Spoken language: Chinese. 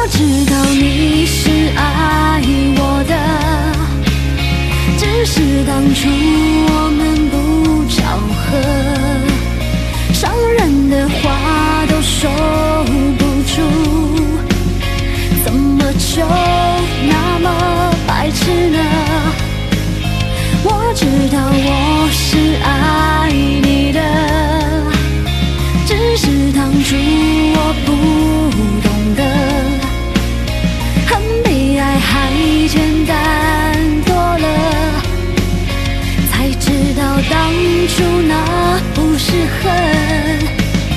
知道你是爱我的，只是当初我们不巧合，伤人的话都说不出，怎么就那么白痴呢？我知道我是爱你的，只是当初我不懂得，恨比爱还简单多了，才知道当初那不适合。